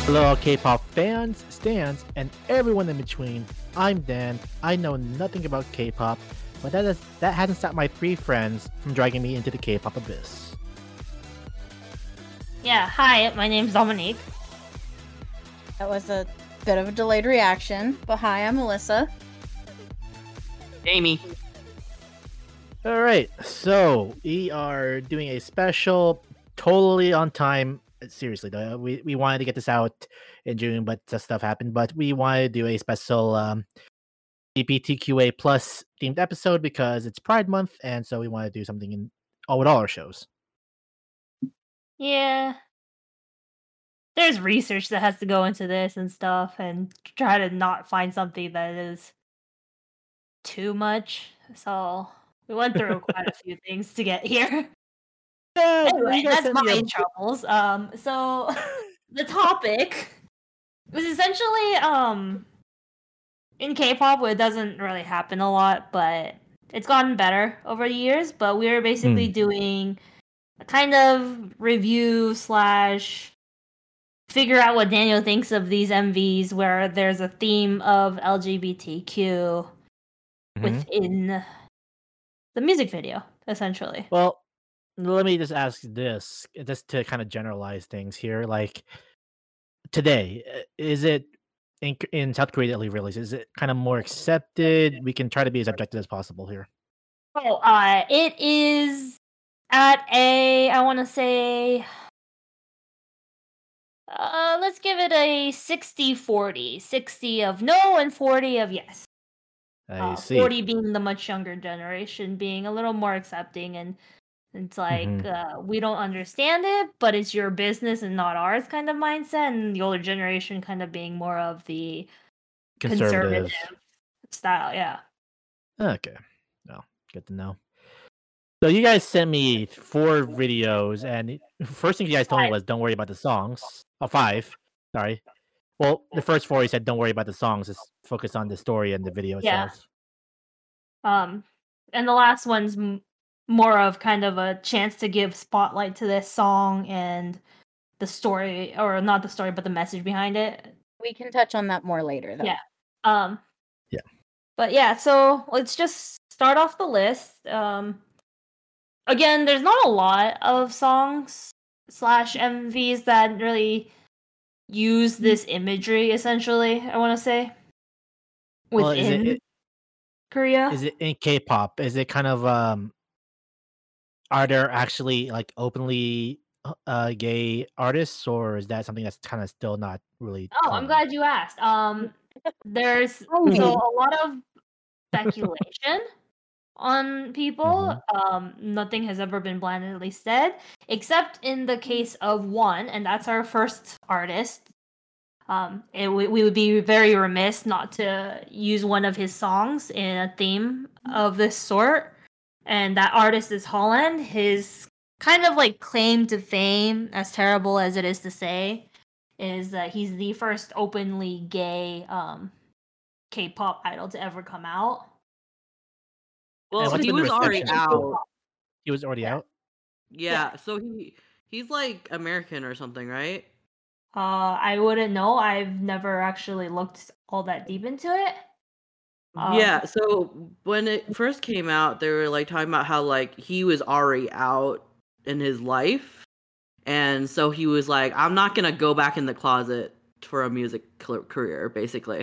Hello, all K-pop fans, stans, and everyone in between. I'm Dan. I know nothing about K-pop, but that hasn't stopped my three friends from dragging me into the K-pop abyss. Yeah, hi, my name's Dominique. That was a bit of a delayed reaction, but hi, I'm Melissa. Amy. All right, so we are doing a special, totally on time. Seriously, though, we wanted to get this out in June, but stuff happened. But we wanted to do a special LGBTQA plus themed episode because it's Pride Month, and so we want to do something with all our shows. Yeah. There's research that has to go into this and stuff, and try to not find something that is too much. So we went through quite a few things to get here. Yeah, Anyway, you guys that's sent me my a- troubles. So the topic was essentially in K-pop, it doesn't really happen a lot, but it's gotten better over the years. But we're basically doing a kind of review slash figure out what Daniel thinks of these MVs where there's a theme of LGBTQ within the music video, essentially. Well, let me just ask this, just to kind of generalize things here. Like today, is it in South Korea that we release? Is it kind of more accepted? We can try to be as objective as possible here. Oh, it is at I want to say, let's give it a 60-40. 60 of no and 40 of yes. I see. 40 being the much younger generation, being a little more accepting, and it's like we don't understand it, but it's your business and not ours kind of mindset, and the older generation kind of being more of the conservative style. Yeah. Okay. Well, good to know. So you guys sent me 4 videos, and first thing you guys told me was don't worry about the songs. Oh, 5. Sorry. Well, the first 4 you said don't worry about the songs, just focus on the story and the video itself. And the last one's more of kind of a chance to give spotlight to this song and the story, or not the story, but the message behind it. We can touch on that more later, though. Yeah. Yeah. But yeah, so let's just start off the list. Again, there's not a lot of songs slash MVs that really use this imagery, essentially, I want to say, within Korea. Is it in K-pop? Is it kind of are there actually like openly gay artists, or is that something that's kind of still not really Oh, I'm glad you asked. There's so a lot of speculation on people. Nothing has ever been blandly said, except in the case of one, and that's our first artist. We would be very remiss not to use one of his songs in a theme of this sort. And that artist is Holland. His kind of like claim to fame, as terrible as it is to say, is that he's the first openly gay K-pop idol to ever come out. Well, what's he been the was already reception? out. He was already out? Yeah, so he's like American or something, right? I wouldn't know. I've never actually looked all that deep into it. Yeah, so when it first came out, they were like talking about how like he was already out in his life, and so he was like, "I'm not gonna go back in the closet for a music career," basically.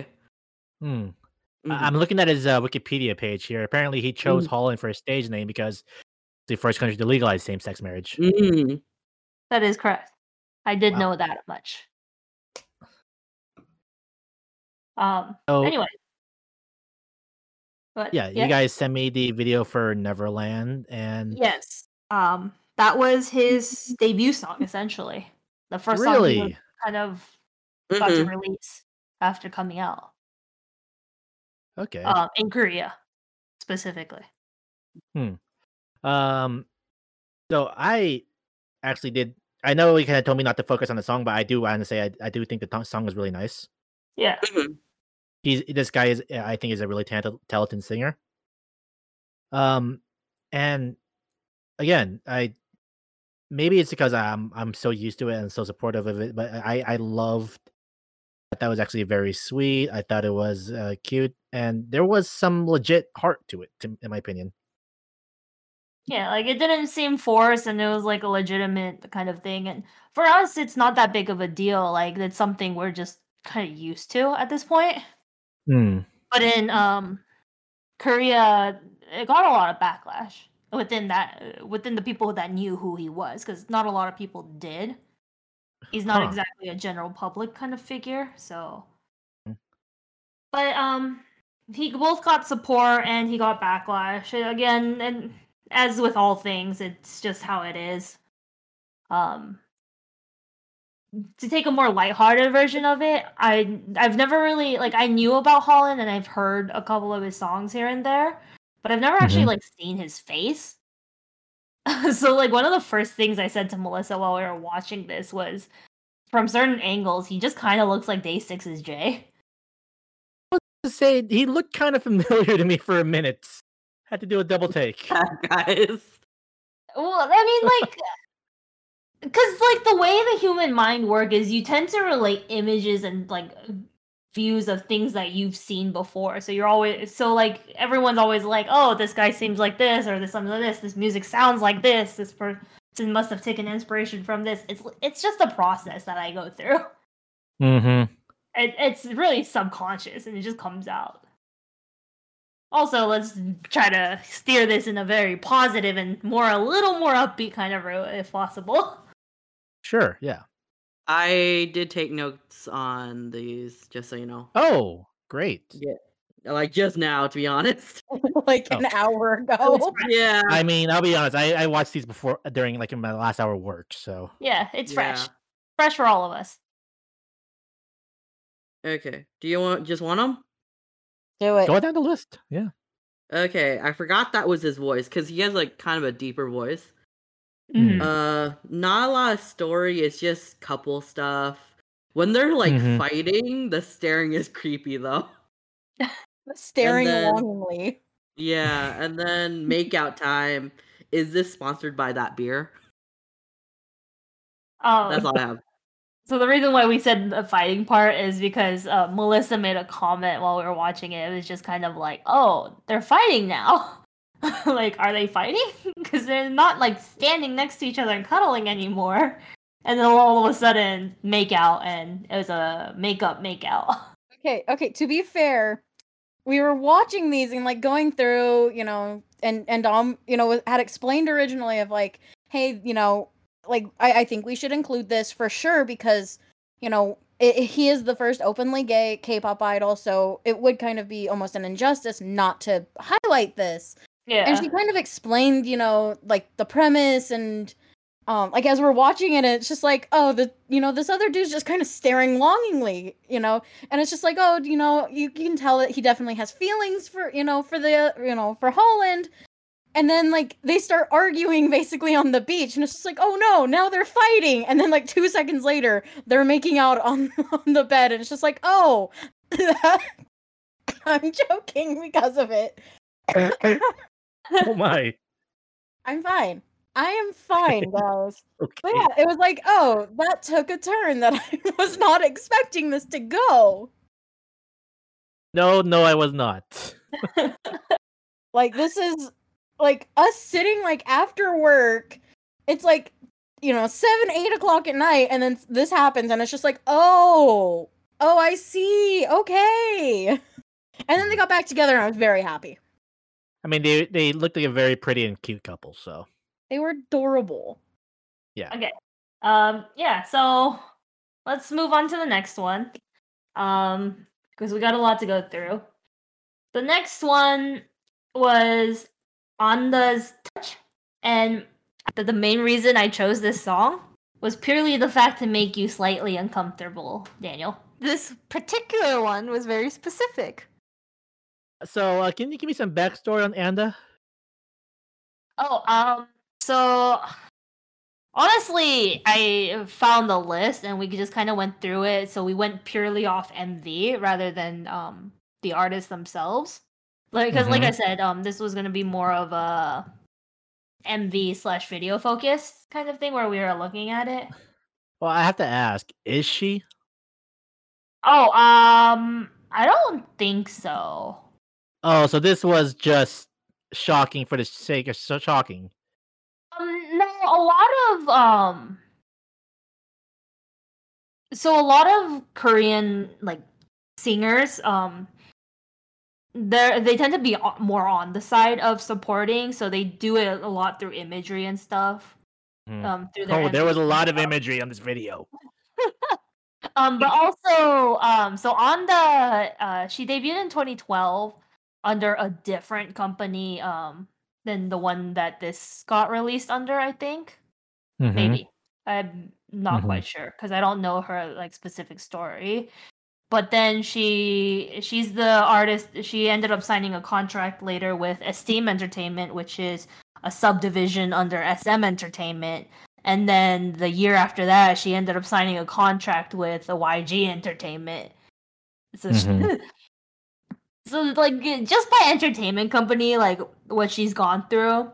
I'm looking at his Wikipedia page here. Apparently, he chose Holland for his stage name because it's the first country to legalize same-sex marriage. That is correct. I did know that much. Anyway. But, yeah, you guys sent me the video for Neverland, and yes, that was his debut song, essentially. The first song he was kind of got to release after coming out. Okay. In Korea, specifically. So I actually did. I know he kind of told me not to focus on the song, but I do want to say I do think the song is really nice. Yeah. This guy is, I think, is a really talented singer. And again, maybe it's because I'm so used to it and so supportive of it, but I loved That was actually very sweet. I thought it was cute, and there was some legit heart to it, in my opinion. Yeah, like it didn't seem forced and it was like a legitimate kind of thing. And for us, it's not that big of a deal. Like it's something we're just kind of used to at this point. Hmm. But in Korea, it got a lot of backlash within the people that knew who he was, because not a lot of people did. He's not Huh. exactly a general public kind of figure, so. Mm. But he both got support and he got backlash again, and as with all things, it's just how it is. To take a more lighthearted version of it, I've never really like I knew about Holland and I've heard a couple of his songs here and there, but I've never actually Mhm. like seen his face. So like one of the first things I said to Melissa while we were watching this was, from certain angles, he just kind of looks like Day 6's Jay. To say he looked kind of familiar to me for a minute. Had to do a double take. Guys. Well, I mean, like, because like the way the human mind works is you tend to relate images and like views of things that you've seen before. So you're always like everyone's always like, oh, this guy seems like this, or this something like this. This music sounds like this. This person must have taken inspiration from this. It's just a process that I go through. Mm-hmm. It's really subconscious and it just comes out. Also, let's try to steer this in a very positive and a little more upbeat kind of route if possible. Sure, yeah. I did take notes on these, just so you know. Oh, great. Yeah. Like just now, to be honest. Like Oh. an hour ago. Yeah. I mean, I'll be honest. I watched these before during like in my last hour of work. So Yeah, it's fresh. Yeah. Fresh for all of us. Okay. Do you just want them? Do it. go down the list. Yeah. Okay. I forgot that was his voice because he has like kind of a deeper voice. Mhm. Not a lot of story. It's just couple stuff. When they're like Mhm. fighting, the staring is creepy though. Staring then- longingly. Yeah, and then make out time. Is this sponsored by that beer? That's all I have. So the reason why we said the fighting part is because Melissa made a comment while we were watching it. It was just kind of like, oh, they're fighting now. Like, are they fighting? Because they're not like standing next to each other and cuddling anymore. And then all of a sudden, make out, and it was a make out. Okay, to be fair, we were watching these and like going through, and Dom, had explained originally of like, hey, like I think we should include this for sure because, he is the first openly gay K-pop idol, so it would kind of be almost an injustice not to highlight this. Yeah. And she kind of explained, like the premise and like as we're watching it, it's just like, oh, this other dude's just kind of staring longingly, and it's just like, oh, you can tell that he definitely has feelings for, for Holland. And then like they start arguing basically on the beach, and it's just like, oh no, now they're fighting. And then like 2 seconds later, they're making out on the bed, and it's just like, oh, I'm joking because of it. Oh my. I'm fine. I am fine, guys. Okay. But yeah, it was like, oh, that took a turn that I was not expecting this to go. No, I was not. Like, this is like us sitting like after work. It's like, 7, 8 o'clock at night, and then this happens, and it's just like, oh, I see. Okay. And then they got back together, and I was very happy. I mean, they looked like a very pretty and cute couple. So They were adorable. yeah. Okay. Yeah, so let's move on to the next one. Because we got a lot to go through. The next one was Anda's Touch, and the main reason I chose this song was purely the fact to make you slightly uncomfortable, Daniel. This particular one was very specific. So can you give me some backstory on Anda? So honestly, I found the list and we just kind of went through it. So we went purely off MV rather than the artists themselves. Like, because like I said, this was gonna be more of a MV/video focus kind of thing where we were looking at it. Well, I have to ask, is she? Oh, I don't think so. Oh, so this was just shocking for the sake of shocking. No, a lot of so a lot of Korean like singers they tend to be more on the side of supporting, so they do it a lot through imagery and stuff. Through their There was a MVs lot and of stuff. imagery on this video. But also so on the she debuted in 2012 under a different company than the one that this got released under, I think. Maybe. I'm not quite sure because I don't know her like specific story. But then she's the artist. She ended up signing a contract later with Esteem Entertainment, which is a subdivision under SM Entertainment. And then the year after that, she ended up signing a contract with YG Entertainment. So, so like just by entertainment company, like what she's gone through,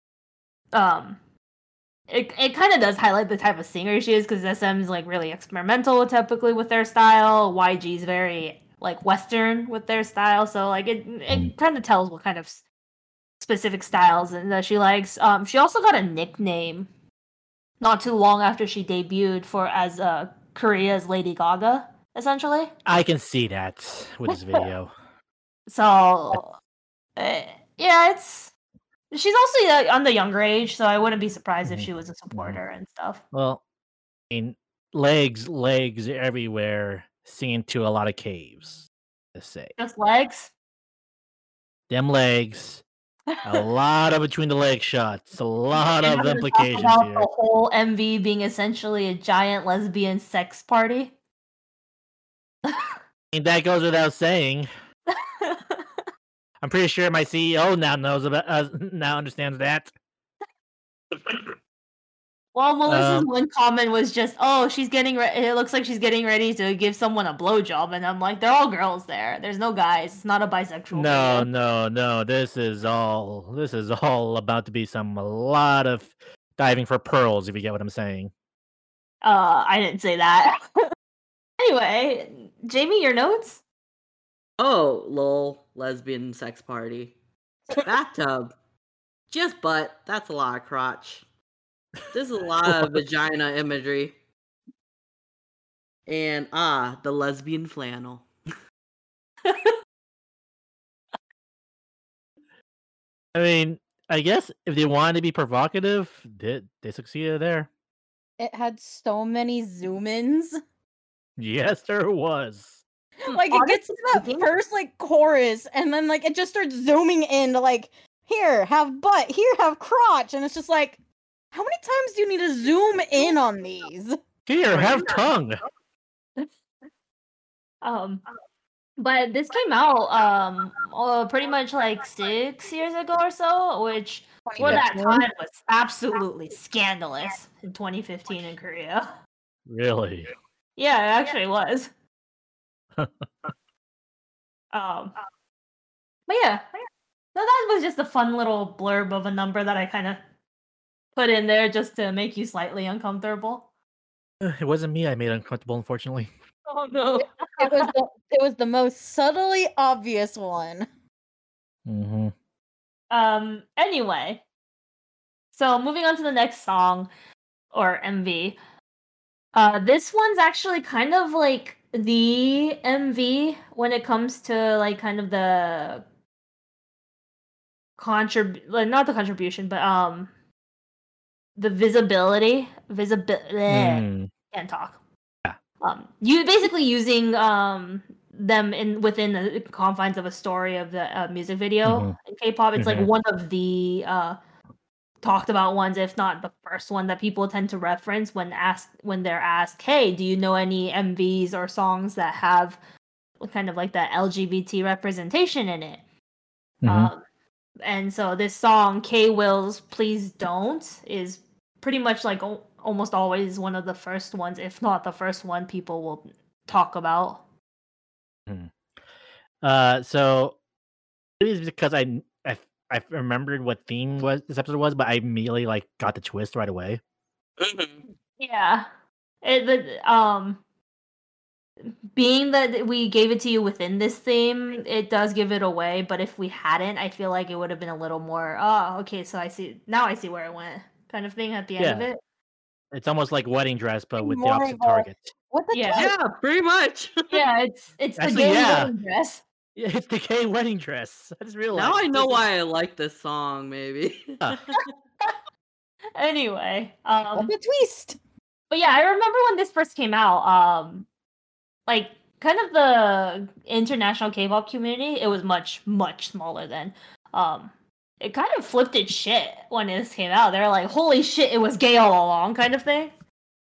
it kind of does highlight the type of singer she is because SM is like really experimental typically with their style. YG is very like Western with their style, so like it kind of tells what kind of specific styles that she likes. She also got a nickname not too long after she debuted for as Korea's Lady Gaga, essentially. I can see that with this video. So yeah, she's also on the younger age, so I wouldn't be surprised if she was a supporter and stuff. Well, I mean, legs everywhere, singing to a lot of caves. To say Just legs. them legs, a lot of between the leg shots, a lot You're of not gonna implications talk about here. the whole MV being essentially a giant lesbian sex party. I mean, that goes without saying. I'm pretty sure my CEO now knows about now understands that. Well, Melissa's one comment was just, "Oh, she's getting ready. It looks like she's getting ready to give someone a blowjob," and I'm like, "They're all girls there. There's no guys. It's not a bisexual." No. This is all about to be a lot of diving for pearls. If you get what I'm saying. I didn't say that. Anyway, Jamie, your notes? Oh, lol, lesbian sex party. Bathtub. Just butt. That's a lot of crotch. There's a lot of vagina imagery. And the lesbian flannel. I mean, I guess if they wanted to be provocative, they succeeded there. It had so many zoom-ins. Yes, there was. Like it gets to that first like chorus, and then like it just starts zooming in to like here have butt, here have crotch, and it's just like, how many times do you need to zoom in on these? Here, have tongue. But this came out pretty much like 6 years ago or so, which for that time was absolutely scandalous in 2015 in Korea. Really? Yeah, it actually was. But yeah, so that was just a fun little blurb of a number that I kind of put in there just to make you slightly uncomfortable. It wasn't me I made uncomfortable, unfortunately. Oh no. It was the most subtly obvious one. Anyway, so moving on to the next song or MV. This one's actually kind of like the MV when it comes to like kind of the not the contribution, but the visibility. Can't talk. Yeah. You basically using them within the confines of a story of the music video in K-pop. It's like one of the talked about ones, if not the first one that people tend to reference when they're asked, "Hey, do you know any MVs or songs that have kind of like that LGBT representation in it?" And so this song, K-Will's "Please Don't," is pretty much like almost always one of the first ones, if not the first one, people will talk about. So it is because I remembered what theme this episode was, but I immediately like got the twist right away. Yeah, being that we gave it to you within this theme, it does give it away. But if we hadn't, I feel like it would have been a little more. Oh, okay, so I see where it went, kind of thing at the end of Yeah. it. It's almost like Wedding Dress, but with the More opposite of a- target. What the Yeah. twist? Yeah, pretty much. Yeah, it's the Actually, gay yeah. wedding dress. Yeah, it's the gay wedding dress. I just realized. Now I know This is- why I like this song, maybe. Anyway, What the twist? but yeah, I remember when this first came out, like kind of the international K-pop community, it was much, much smaller then. It kind of flipped its shit when this came out. They're like, holy shit, it was gay all along, kind of thing.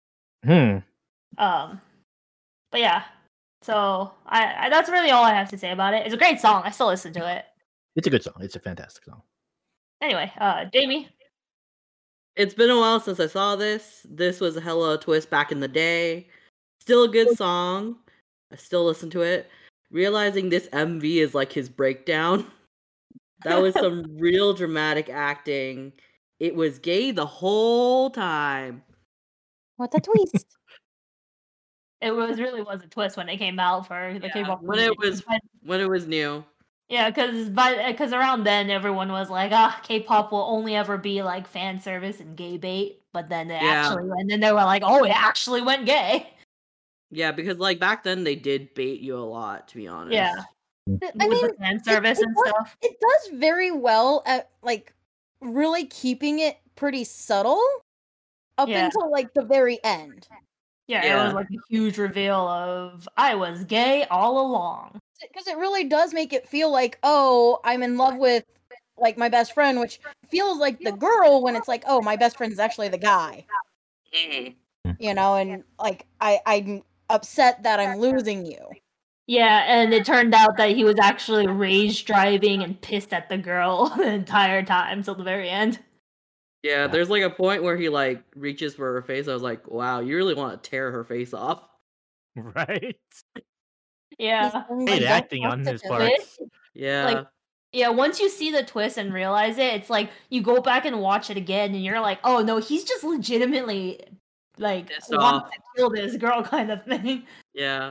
But yeah. So I that's really all I have to say about it. It's a great song. I still listen to it. It's a good song. It's a fantastic song. Anyway, Jamie. It's been a while since I saw this. This was a hella twist back in the day. Still a good song. I still listen to it. Realizing this MV is like his breakdown. That was some real dramatic acting. It was gay the whole time. What the twist? It was a twist when it came out for the K-pop when it community. was new. Yeah, because around then everyone was like, K-pop will only ever be like fan service and gay bait. But then they were like, oh, it actually went gay. Yeah, because like back then they did bait you a lot, to be honest. Yeah. I With mean, the fan service and stuff. It does very well at like really keeping it pretty subtle up Yeah. until like the very end. Yeah, it Yeah. was like a huge reveal of I was gay all along. Because it really does make it feel like, oh, I'm in love with like my best friend, which feels like the girl when it's like, oh, my best friend is actually the guy. You know, and like I'm upset that I'm losing you. Yeah, and it turned out that he was actually rage driving and pissed at the girl the entire time till the very end. Yeah, there's like a point where he like reaches for her face. I was like, wow, you really want to tear her face off. Right? Yeah. Great acting on his part. Yeah. Yeah, once you see the twist and realize it, it's like you go back and watch it again and you're like, oh no, he's just legitimately like Pissed wants off. to kill this girl kind of thing. Yeah.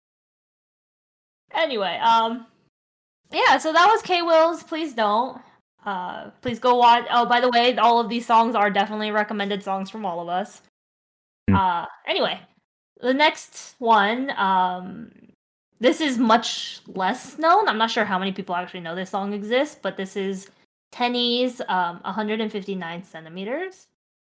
Anyway, yeah, so that was K-Will's Please Don't. Please go watch. Oh, by the way, all of these songs are definitely recommended songs from all of us. Anyway, the next one, this is much less known. I'm not sure how many people actually know this song exists, but this is Tenny's 159 centimeters.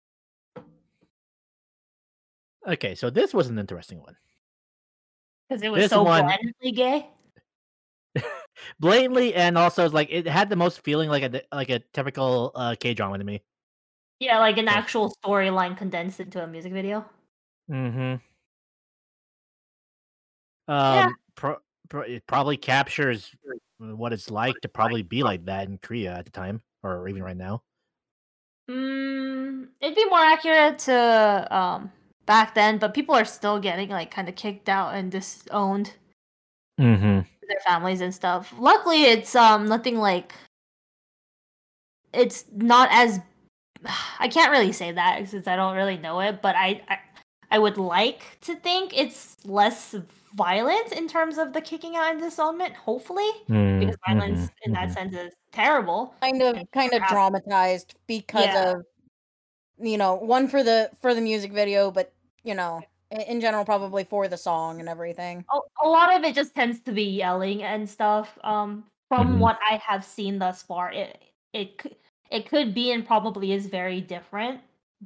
Okay, so this was an interesting one. Because it was This so one- blatantly gay. Blatantly, and also like it had the most feeling like a typical K drama to me. Yeah, like an Yeah. actual storyline condensed into a music video. Mm-hmm. Yeah. It probably captures what it's like to probably be like that in Korea at the time, or even right now. It'd be more accurate to back then, but people are still getting like kind of kicked out and disowned Mm-hmm. their families and stuff. Luckily, it's nothing like it's not as I can't really say that since I don't really know it, but I would like to think it's less violent in terms of the kicking out and disownment, hopefully, because violence in that sense is terrible. Kind of dramatized because Yeah. of one for the music video, but in general probably for the song and everything. A lot of it just tends to be yelling and stuff. From what I have seen thus far, it could be and probably is very different.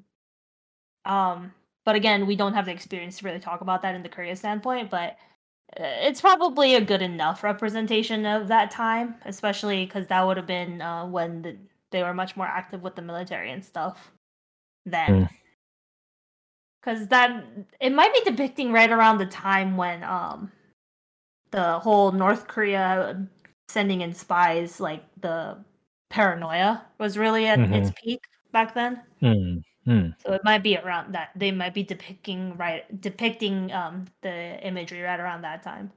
But again, we don't have the experience to really talk about that in the Korea standpoint, but it's probably a good enough representation of that time, especially because that would have been when they were much more active with the military and stuff then. Because it might be depicting right around the time when the whole North Korea sending in spies, like the paranoia was really at its peak back then. So it might be around that. They might be depicting the imagery right around that time.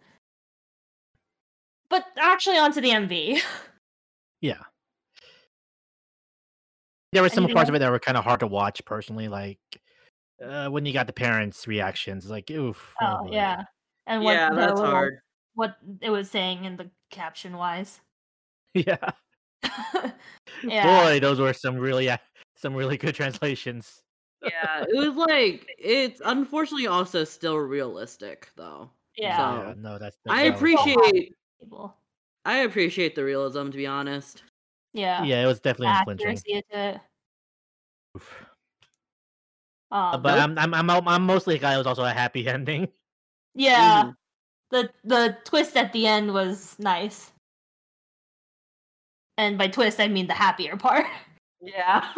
But actually, onto the MV. Yeah. There were some Anything parts of else? it that were kind of hard to watch personally, like when you got the parents' reactions, like oof. Oh boy. yeah, and what Yeah, the that's little hard. what it was saying in the caption wise. Yeah. Yeah. Boy, those were some really good translations. Yeah, it was like it's unfortunately also still realistic though. Yeah. Yeah, So no, that's I that was true. People. I appreciate the realism, to be honest. Yeah. Yeah, it was definitely unflinching. Accuracy to it. Oof. Um, But Nope. I'm mostly glad it was also a happy ending. yeah. The twist at the end was nice. And by twist I mean the happier part. Yeah.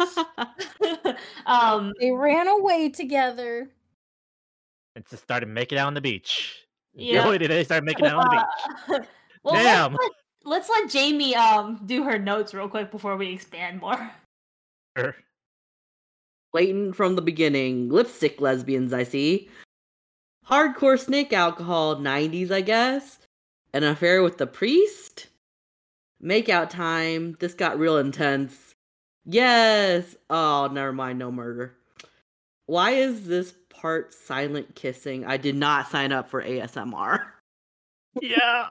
They ran away together. And just started making out on the beach. Yeah. Boy, did they start making out on the beach. Well, Damn. let's let Jamie do her notes real quick before we expand more. Sure. Blatant from the beginning. Lipstick lesbians, I see. Hardcore snake alcohol, 90s, I guess. An affair with the priest. Makeout time. This got real intense. Yes. Oh, never mind. No murder. Why is this part silent kissing? I did not sign up for ASMR. Yeah.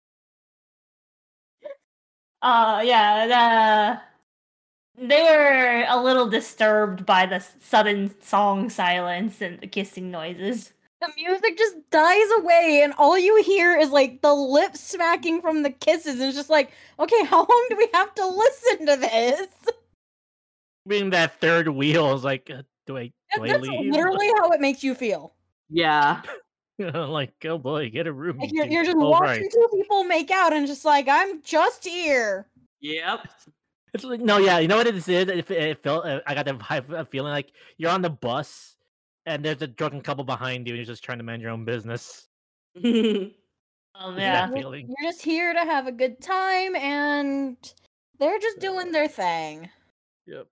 Yeah, they were a little disturbed by the sudden song silence and the kissing noises. The music just dies away, and all you hear is like the lip smacking from the kisses. And it's just like, okay, how long do we have to listen to this? Being that third wheel is like, do I That's leave? literally how it makes you feel. Yeah. Like, oh boy, get a room. Like you you're just oh, watching right. two people make out, and just like, I'm just here. Yep. It's like, no, yeah, you know what it is? It felt I got the vibe of feeling like you're on the bus and there's a drunken couple behind you and you're just trying to mind your own business. Yeah. That feeling. You're just here to have a good time, and they're just doing their thing. Yep.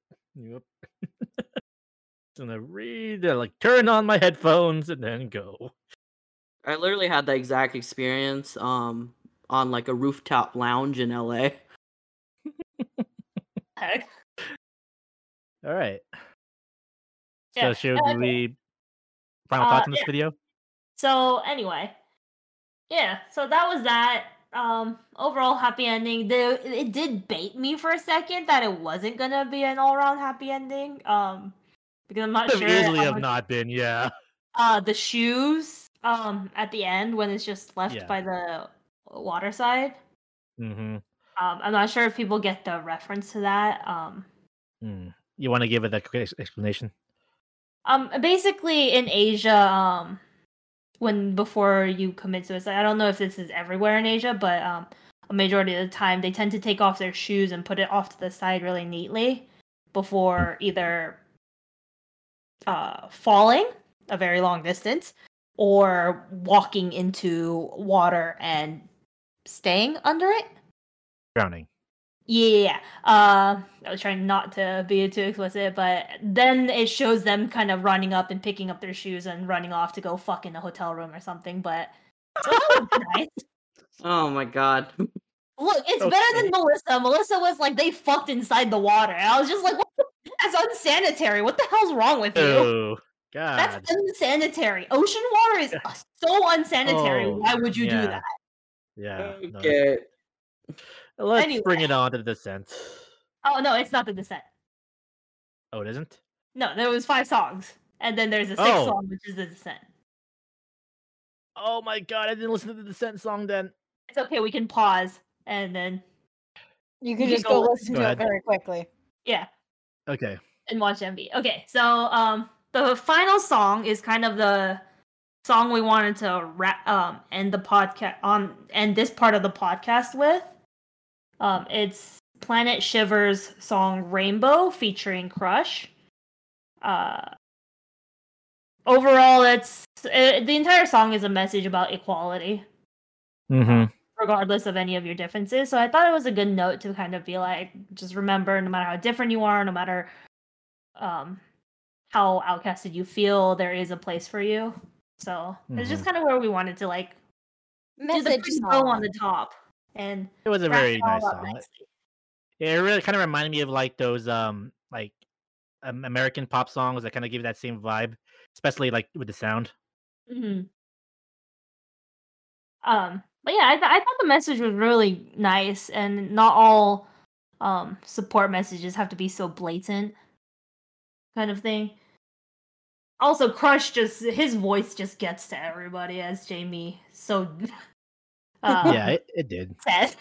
Gonna read, like turn on my headphones and then go. I literally had that exact experience on like a rooftop lounge in LA. Heck. All right. Yeah, So should okay. we final thoughts on this yeah. video? So anyway, yeah. So that was that. Overall happy ending. It did bait me for a second that it wasn't gonna be an all-around happy ending. Because I'm not Could sure. have easily how have much- not been, yeah. The shoes. At the end when it's just left Yeah. by the water side. Mm-hmm. I'm not sure if people get the reference to that. You want to give it a quick explanation? Basically in Asia, before you commit suicide, I don't know if this is everywhere in Asia, but a majority of the time they tend to take off their shoes and put it off to the side really neatly before either falling a very long distance or walking into water and staying under it. Drowning. Yeah. I was trying not to be too explicit, but then it shows them kind of running up and picking up their shoes and running off to go fuck in a hotel room or something. But so that was nice. Oh my god. Look, it's better than Melissa. Melissa was like they fucked inside the water. And I was just like, that's unsanitary. What the hell's wrong with you? Oh god. That's unsanitary. Ocean water is so unsanitary. Oh, Why would you do yeah. that? Yeah. no, Okay. let's Anyway. bring it on to the descent. Oh no, it's not the descent. Oh, it isn't? No, there was 5 songs. And then there's a 6th Oh. song, which is the descent. Oh my god, I didn't listen to the descent song then. It's okay, we can pause and then You can You just go go listen go to ahead. it very quickly. yeah, Okay. and watch MV. Okay, so the final song is kind of the song we wanted to end the podcast end this part of the podcast with. It's Planet Shiver's song Rainbow featuring Crush. Overall, the entire song is a message about equality, Mm-hmm. regardless of any of your differences. So I thought it was a good note to kind of be like, just remember, no matter how different you are, no matter how outcasted you feel, there is a place for you. So it's just kind of where we wanted to like do the Message quick bow on song. the top, and It was a wrap very it all nice up song. nicely. Yeah, it really kind of reminded me of like those like American pop songs that kind of give you that same vibe, especially like with the sound. Mhm. But yeah, I thought the message was really nice, and not all support messages have to be so blatant, kind of thing. Also, Crush his voice just gets to everybody, as Jamie so Yeah, it did. said.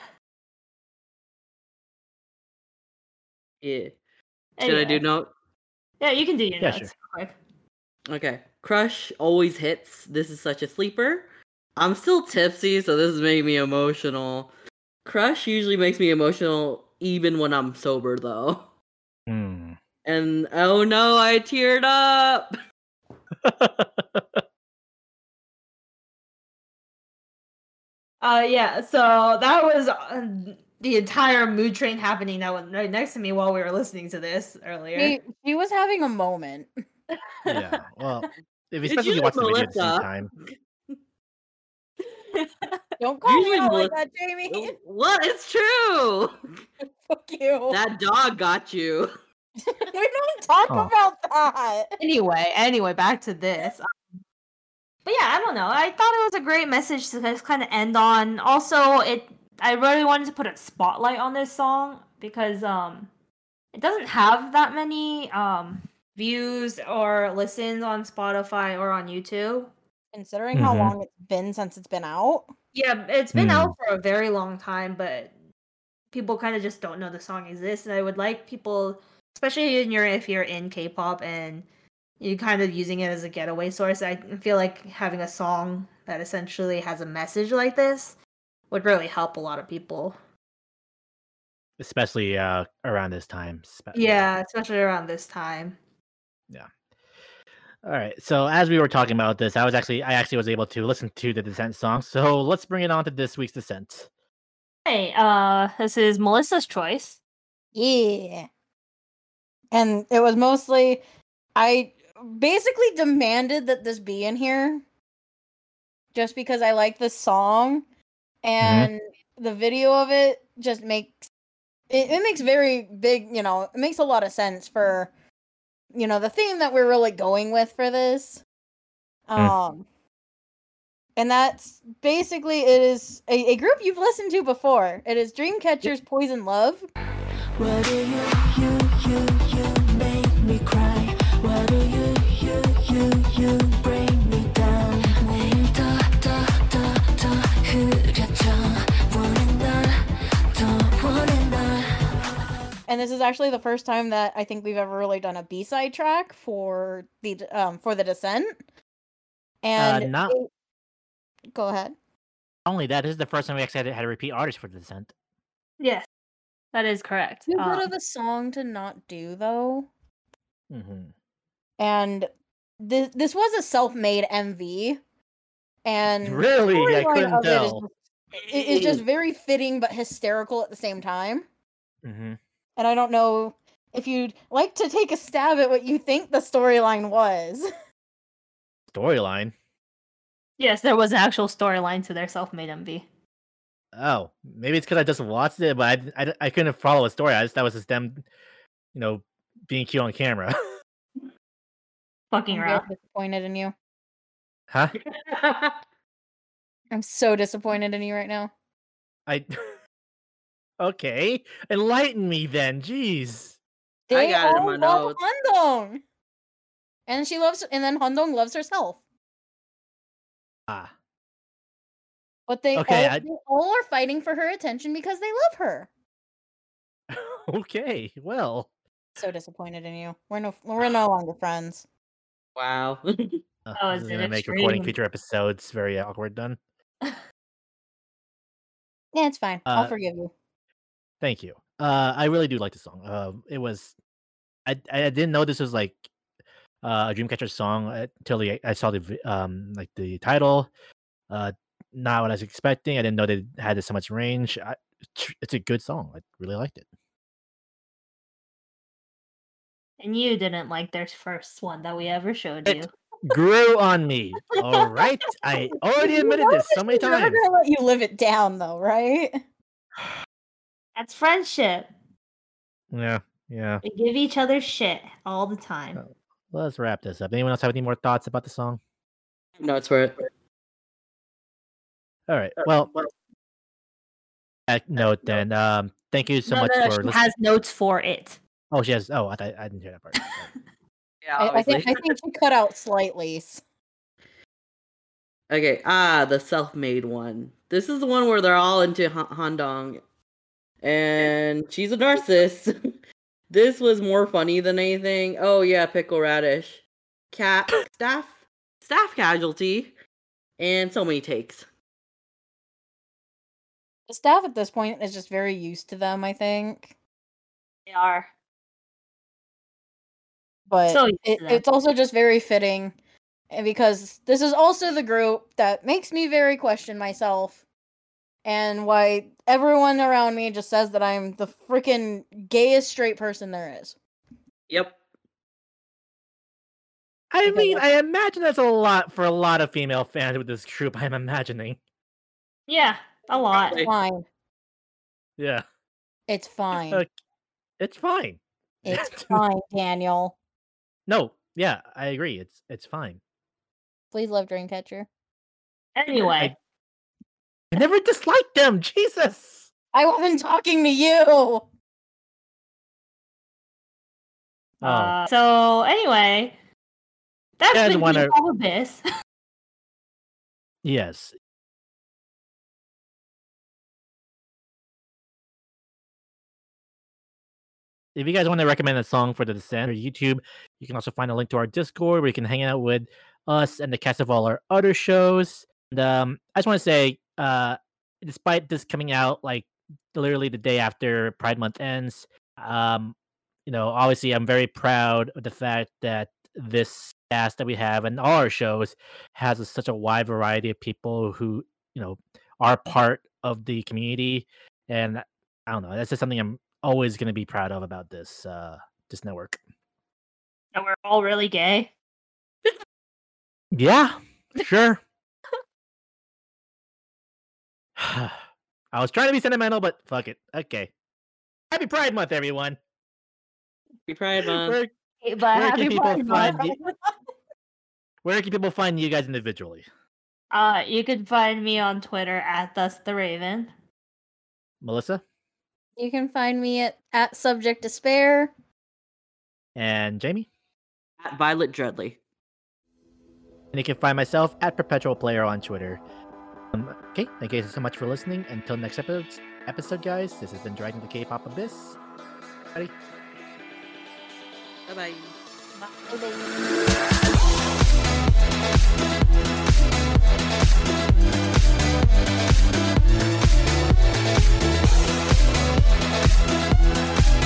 Yeah. Should I do Anyway. note? Yeah, you can do your Yeah, notes sure. real quick. Okay. Crush always hits. This is such a sleeper. I'm still tipsy, so this made me emotional. Crush usually makes me emotional even when I'm sober, though. Hmm. And oh no, I teared up. Yeah, so that was the entire mood train happening that was right next to me while we were listening to this earlier. She was having a moment. Yeah. Well, It's especially if you usually watch the video at the same Melissa. time. Don't call me Usually out like Melissa- that, Jamie. What? It's true. Fuck you. That dog got you. We don't talk Oh. about that. Anyway, back to this. But yeah, I don't know. I thought it was a great message to just kind of end on. Also, I really wanted to put a spotlight on this song because it doesn't have that many views or listens on Spotify or on YouTube. Considering how long it's been since it's been out. Yeah, it's been out for a very long time, but people kind of just don't know the song exists. And I would like people, especially if you're in K-pop and you're kind of using it as a getaway source, I feel like having a song that essentially has a message like this would really help a lot of people. Especially around this time. Yeah, especially around this time. Yeah. All right. So as we were talking about this, I actually was able to listen to the Descent song. So let's bring it on to this week's Descent. Hey, this is Melissa's choice. Yeah. And it was mostly, I basically demanded that this be in here just because I like this song, and the video of it just makes it makes very big, it makes a lot of sense for the theme that we're really going with for this. And that's basically, it is a group you've listened to before. It is Dreamcatcher's Poison Love. Why do you make me cry? Why do you bring me down? 매일 더 흐려져 원해 날. And this is actually the first time that I think we've ever really done a B-side track for the Descent. And go ahead. Only that, this is the first time we actually had a repeat artist for the Descent. Yes, that is correct. Too good of a song to not do, though. Mm-hmm. And this was a self-made MV. And really, I couldn't tell. It's just very fitting but hysterical at the same time. Mm-hmm. And I don't know if you'd like to take a stab at what you think the storyline was. Storyline? Yes, there was an actual storyline to their self-made MV. Oh, maybe it's because I just watched it, but I couldn't follow a story. I just thought it was just them, being cute on camera. Fucking I'm around. very disappointed in you. Huh? I'm so disappointed in you right now. Okay, enlighten me then. Jeez. They I got it in all my love notes. Handong. And then Handong loves herself. Ah. But they Okay, all are fighting for her attention because they love her. Okay, well. So disappointed in you. We're no longer friends. Wow. Oh, This is is it gonna make recording extreme? future episodes very awkward then. Yeah, it's fine. I'll forgive you. Thank you. I really do like the song. It was I didn't know this was like a Dreamcatcher song until I saw the title. Not what I was expecting. I didn't know they had so much range. It's a good song. I really liked it. And you didn't like their first one that we ever showed It you. grew on me. All right, I already admitted this so many She's never times. gonna let you live it down, though, right? That's friendship. Yeah. We give each other shit all the time. Let's wrap this up. Anyone else have any more thoughts about the song? Notes for it. All right. Well, that note then. Thank you so much no, for she listening. has notes for it. Oh, she has. Oh, I didn't hear that part. Yeah, I think she cut out slightly. Okay, the self-made one. This is the one where they're all into Handong, and she's a narcissist. This was more funny than anything. Oh yeah, pickle radish, staff casualty, and so many takes. The staff at this point is just very used to them, I think. They are. But So used to them. it's also just very fitting, and because this is also the group that makes me very question myself, and why everyone around me just says that I'm the freaking gayest straight person there is. Yep. I mean, I imagine that's a lot for a lot of female fans with this group. I'm imagining. Yeah, a lot. Probably. Fine. Yeah. It's fine. It's fine. It's fine, Daniel. No, yeah, I agree. It's fine. Please love Dreamcatcher. Anyway, I never disliked them. Jesus. I wasn't talking to you. so anyway, that's guys been wanna- K-pop Abyss. Yes. If you guys want to recommend a song for the Descent or YouTube, you can also find a link to our Discord where you can hang out with us and the cast of all our other shows. And I just want to say, despite this coming out like literally the day after Pride Month ends, obviously I'm very proud of the fact that this cast that we have and all our shows has such a wide variety of people who are part of the community, and I don't know, that's just something I'm always going to be proud of about this network. And we're all really gay. Yeah, sure. I was trying to be sentimental, but fuck it. Okay. Happy Pride Month, everyone. Happy Pride Month. But Where happy can people Pride find Month. where can people find you guys individually? You can find me on Twitter at @ThusTheRaven. Melissa You can find me at Subject Despair. and Jamie? At Violet Dreadly. And you can find myself at Perpetual Player on Twitter. Okay, thank you so much for listening. Until next episode, guys, this has been Dragging the K-Pop Abyss. Ready? Bye-bye. Bye.